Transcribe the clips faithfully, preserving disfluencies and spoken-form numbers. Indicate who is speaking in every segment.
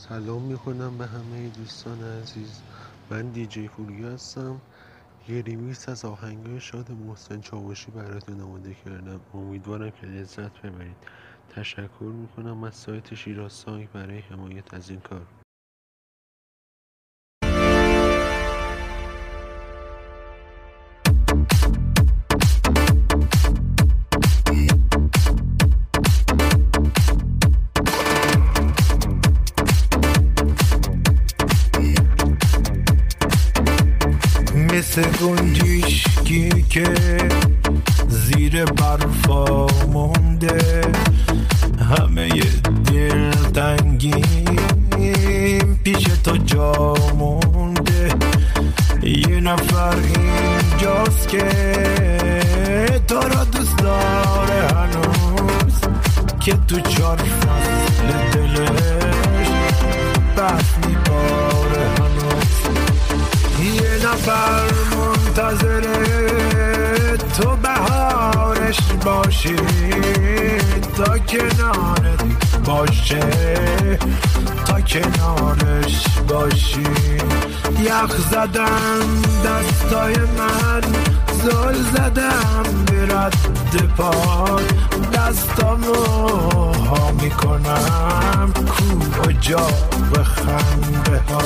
Speaker 1: سلام میکنم به همه دوستان عزیز. من دیجی پوریا هستم. یه ریمیکس از آهنگای شاد محسن چاوشی براتون آماده کردم. امیدوارم که لذت ببرید. تشکر میکنم از سایت شیراز سانگ برای حمایت از این کار.
Speaker 2: مثل گنجشکی که زیر برفا مونده، همه دل تنگیم پیش تو جا مونده. یه نفر اینجاست که تو را دوست داره هنوز، که تو چار فصل دلش برف میباره هنوز. یه نفر منتظره تو بهارش باشی، تا کنارت باشه، تا کنارش باشی. یخ زدم دستای من، زل زدم به رد پای، دستامو ها میکنم کو و جا و خنده ها.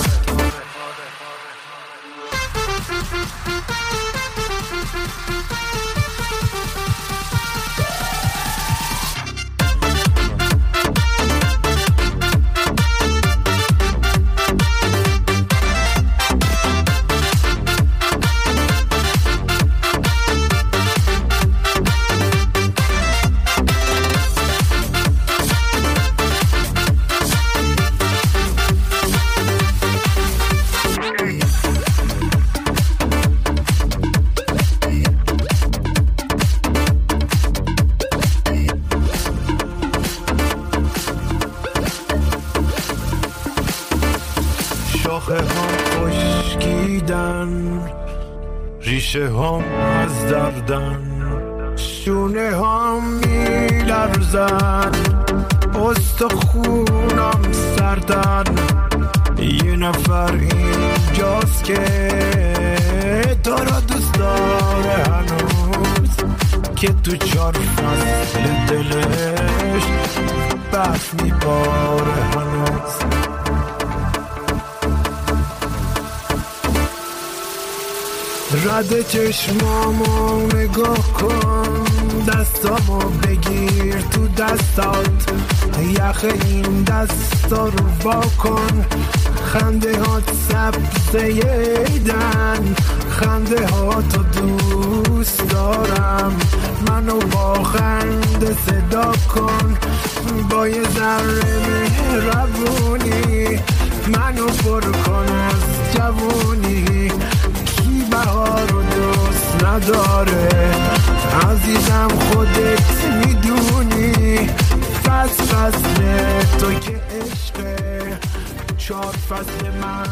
Speaker 2: شاخه هم خشکیدن، ریشه هم از دردن، شونه هم میلرزن، استخونم سردن. یه نفر اینجاست که تو را دوست داره هنوز، که تو چار فصل دلش برف میباره هنوز. رد چشمامو نگاه کن، دستامو بگیر تو دستات، یخ این دستا رو وا کن. خنده هات سبزه ایدن، خنده هاتو دوست دارم. منو با خنده صدا کن، با یه ذره مهربونی منو پر کن از جوونی. بهار رو دوست نداره عزیزم، خودت میدونی. فصل فصل تو که عشقه، چار فصل من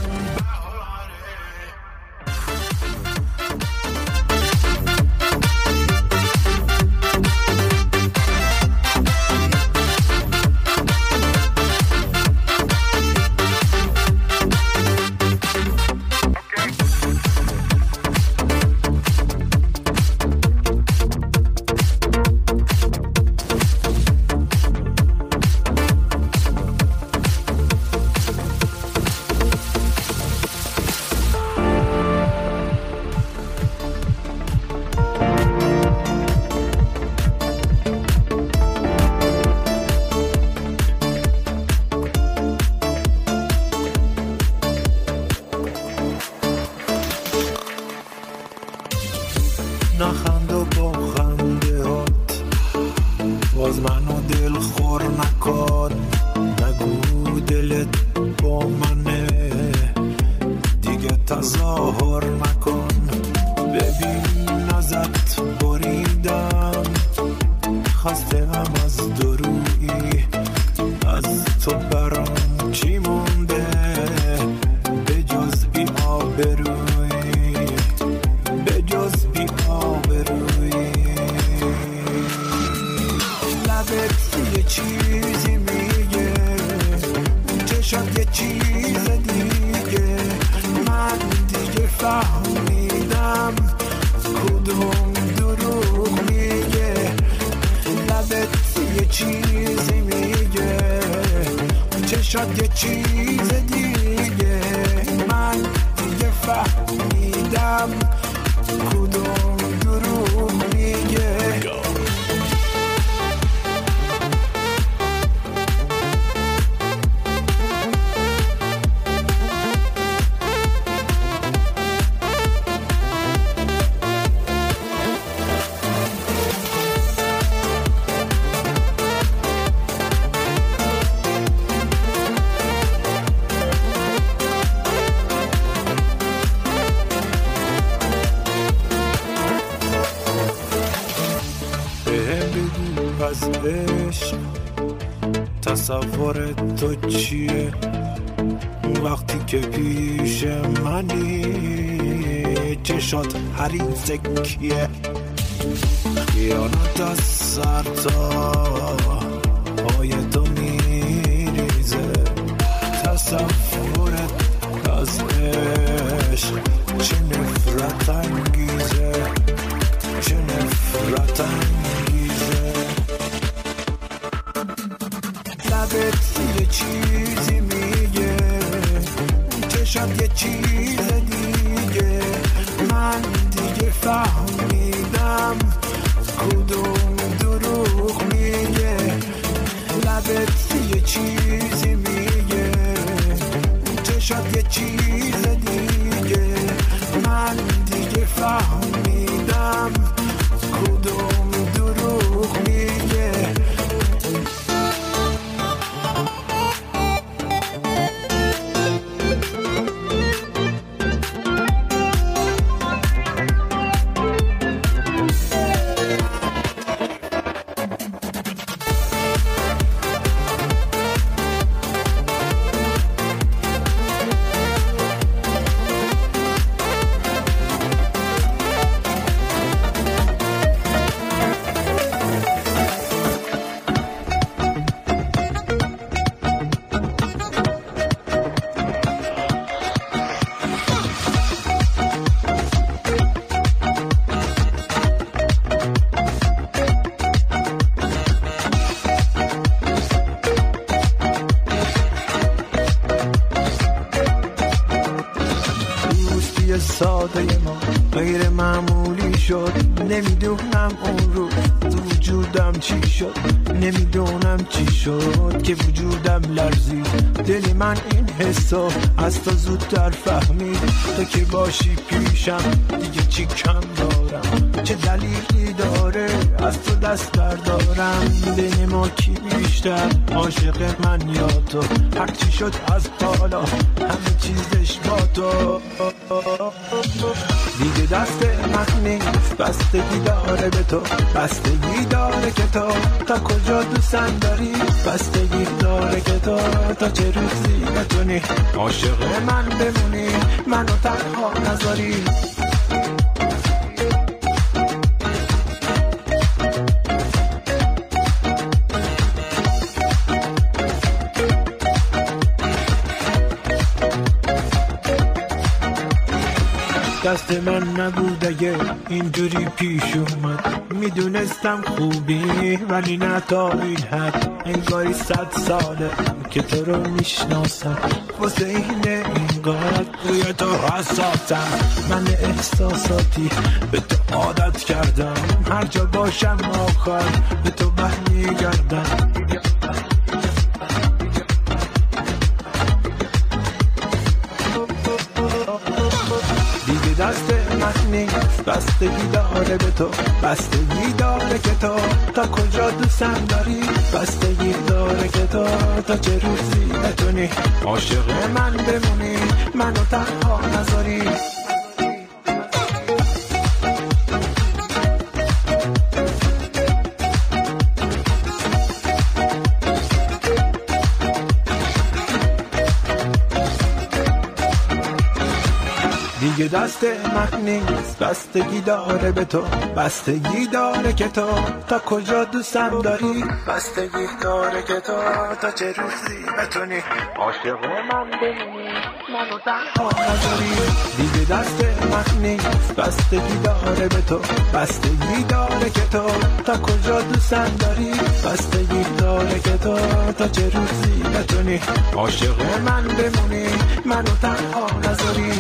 Speaker 2: نخند و با خنده هات، باز منو دل خور نکن. نگو دلت با منه، دیگه تظاهر نکن. ببین ازت بریدم، خسته هم از درویی. از تو برام چی مونده به جز بی آبرویی، به جز بی آبرویی. لبت یه چیزی میگه، چشات یه چیز دیگه، من دیگه فهمیدم کدوم دروغ میگه، لبت یه چیزی میگه، چشات یه چیز دیگه، من دیگه فهمیدم کدوم دروغ میگه. از عشق تصور تو چیه وقتی که پیش منی، چشات حریص کیه، خیانت از سر تا پای تو میریزه، تصورت از عشق چه نفرت انگیزه، چه نفرت انگیزه، لبت یه چیزی میگه، چشات یه چیز دیگه، من دیگه فهمیدم کدوم دروغ میگه، لبت یه چیزی میگه، چشات یه چیز دیگه، من دیگه فهمیدم کدوم دروغ میگه. ساده ما غیر معمولی شد، نمیدونم اون رو تو وجودم چی شد، نمیدونم چی شد که وجودم لرزید، دل من این حسو از تو زودتر فهمید، تو که باشی پیشم دیگه چی کم دارم، چه دلیلی داره از تو دست بردارم، بین ما کی بیشتر عاشق من یا تو، هرچی شد از حالا همه چیزش با تو، دیگه دست من نیست، بستگی داره به تو، بستگی داره که تو تا کجا دوستم داری، بستگی داره که تو تا چه روزی بتونی عاشق من بمونی، منو تنها نذاری. دست من نبود اگه اینجوری پیش اومد، میدونستم خوبی ولی نه تا این حد، انگاری صد ساله که تو رو میشناسم، واسه اینه اینقدر روی تو حساسم، من احساساتی به تو عادت کردم، هر جا باشم آخر به تو برمیگردم، دست من نیست، بستگی داره به تو، بستگی داره که تو تا کجا دوستم داری، بستگی داره که تو تا چه روزی بتونی عاشق من بمونی، منو تنها نذاری. دیگه دست من نیست، بستگی داره به تو، بستگی داره که تو تا کجا دوستم داری، بستگی داره که تو تا چه روزی بتونی عاشق من بمونی، منو تنها نذاری. دیگه دست من نیست، بستگی داره به تو، بستگی داره که تو تا کجا دوستم داری، بستگی داره که تو تا چه روزی بتونی عاشق من بمونی، منو تنها نذاری.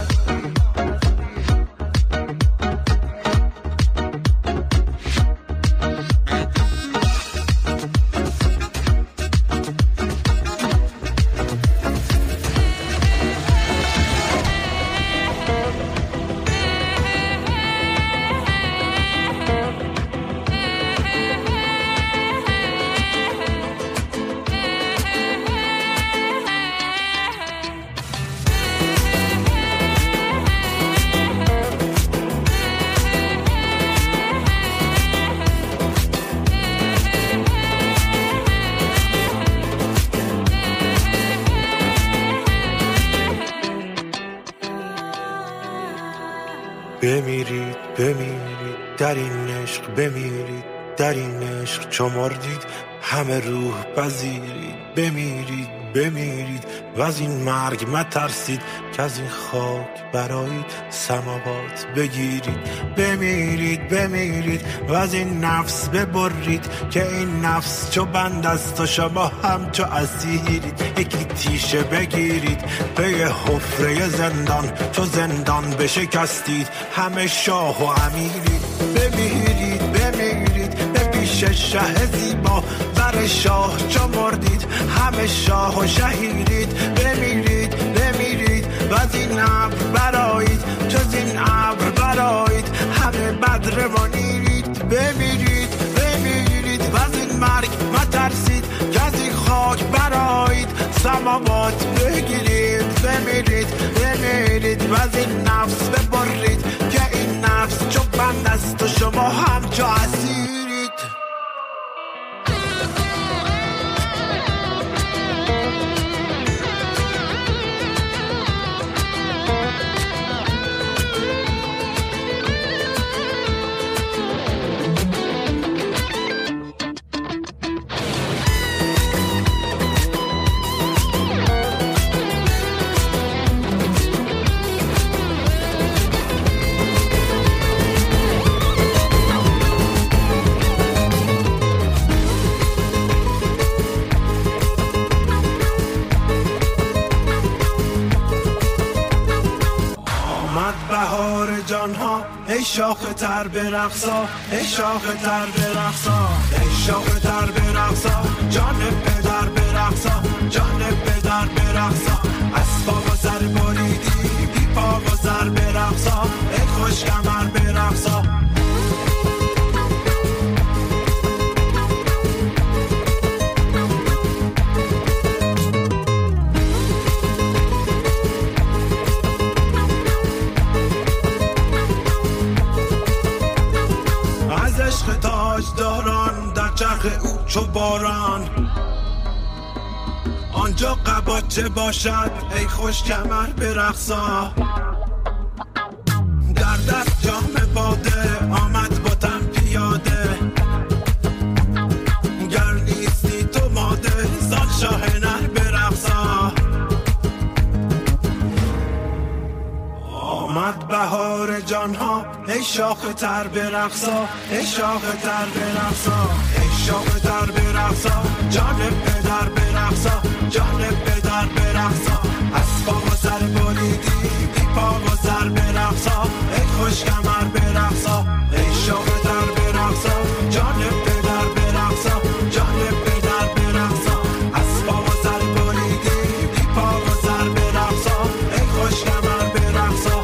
Speaker 3: بمیرید بمیرید در این عشق، بمیرید در این عشق چو مردید همه روح پذیرید، بمیرید بمیرید و از این مرگ مترسید که از این خاک برایید سماوات بگیرید، بمیرید بمیرید و از این نفس ببرید که این نفس چو بند است و شما هم چو اسیرید، یکی تیشه بگیرید به یه حفره زندان، چو زندان بشکستید همه شاه و امیرید، بمیرید بمیرید به پیش شه زیبا بر شاه چو مردید همه شاه و شهیرید، بمیرید بمیرید و از این ابر برایید، جز این ابر برایید همه بدر منیرید، بمیرید بمیرید و از این مرگ مترسید که از این خاک برایید سماوات بگیرید، بمیرید بمیرید و از این نفس ببرید که این نفس چو بند است و شما هم چو اسیرید. ای شاخ تر برقصا، ای شاخ تر برقصا، ای شاخ تر برقصا، جان پدر برقصا، جان پدر برقصا، از پا و سر بریدی بی پا و سر برقصا، ای خوش کمر برقصا. داران در چرخ او چو باران، آنجا قباچه باشد ای خوش کمر برقصا، در دست جام باده آمد با تن پیاده، گر نیستی تو ماده زان شاه نر برقصا، آمد بهار جانها ای شاخ تر برقصا، ای شاخ تر برقصا، ای شاخ تر برقصا، جان پدر برقصا، جان پدر برقصا، از پا و سر بریدی بی پا و سر برقصا، ای خوش کمر برقصا، ای شاخ تر برقصا، جان پدر برقصا، جان پدر برقصا، از پا و سر بریدی بی پا و سر برقصا، ای خوش کمر برقصا.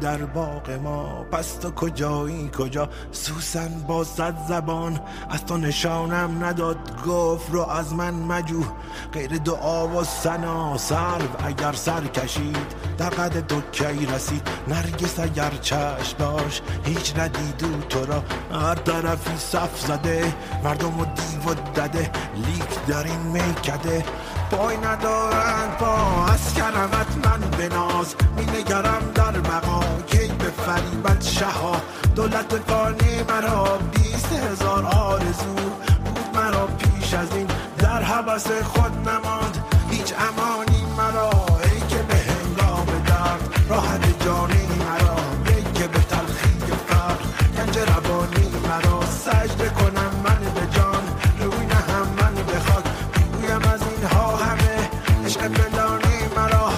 Speaker 3: در باغ ما. پس تو کجایی کجا سوسن با صد زبان؟ از تو نشانم نداد گفت رو از من مجو، غیر دعا و ثنا سرو اگر سر کشید در قد تو کی رسید. نرگس اگر چشم داشت هیچ ندیدو تو را، هر طرفی صف زده مردم و دیو و دده، لیک در این میکده پای ندارند پا. از کرمت من به ناز می نگرم در بقا، کی به فریبت شها دولت فانی مرا. بیست هزار آرزو بود مرا پیش از این، در هوس خود نماند هیچ امانی مرا. ای که به هنگام درد راحت جانی مرا، ای که به تلخی فقر گنج روانی مرا. سجده کنم من به جان روی نهم من به خاک، بگویم از اینها همه عشق پنهانی مرا.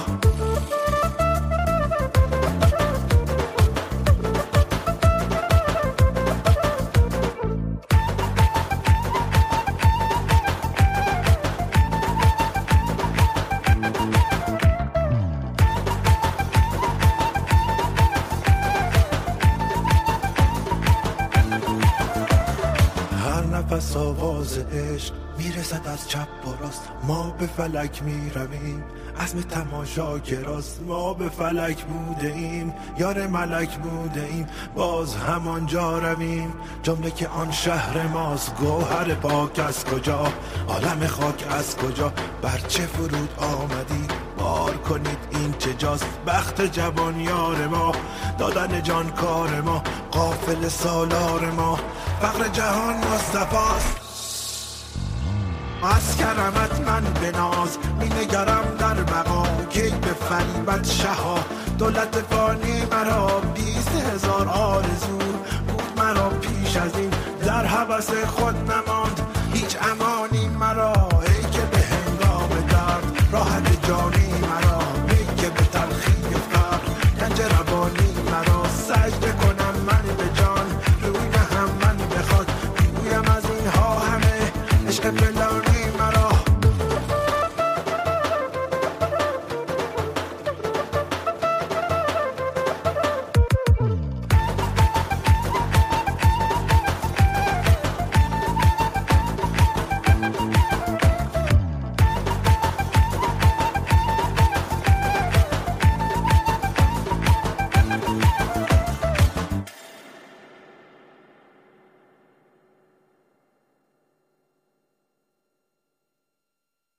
Speaker 3: پس آواز عشق میرسد از چپ و راست، ما به فلک میرویم عزم تماشا کراست. ما به فلک بوده ایم یار ملک بوده ایم، باز همانجا رویم جمله که آن شهر ماست. گوهر پاک از کجا عالم خاک از کجا، بر چه فرود آمدی بار کنید این چه جاست. بخت جوان یار ما دادن جان کار ما، قافل سالار ما فقر جهان مصطفاست. از کرمت من به ناز می نگرم در بقا، کی به فریبت شها دولت فانی مرا. بیست هزار آرزو بود مرا پیش از این، در هوس خود نما